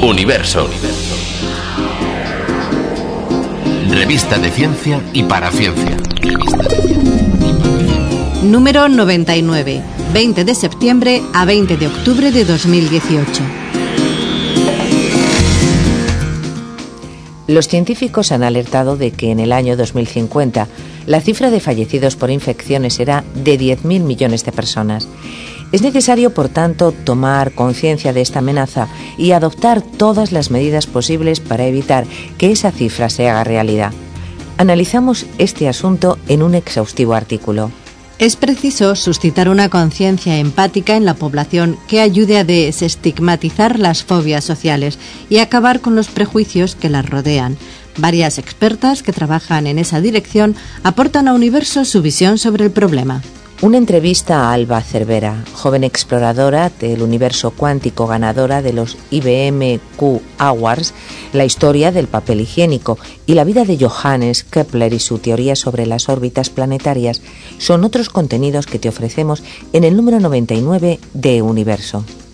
Universo. Revista de ciencia y para ciencia. Número 99, 20 de septiembre a 20 de octubre de 2018. Los científicos han alertado de que en el año 2050 la cifra de fallecidos por infecciones será de 10.000 millones de personas. Es necesario, por tanto, tomar conciencia de esta amenaza y adoptar todas las medidas posibles para evitar que esa cifra se haga realidad. Analizamos este asunto en un exhaustivo artículo. Es preciso suscitar una conciencia empática en la población que ayude a desestigmatizar las fobias sociales y acabar con los prejuicios que las rodean. Varias expertas que trabajan en esa dirección aportan a Universo su visión sobre el problema. Una entrevista a Alba Cervera, joven exploradora del universo cuántico, ganadora de los IBM Q Awards, la historia del papel higiénico y la vida de Johannes Kepler y su teoría sobre las órbitas planetarias son otros contenidos que te ofrecemos en el número 99 de Universo.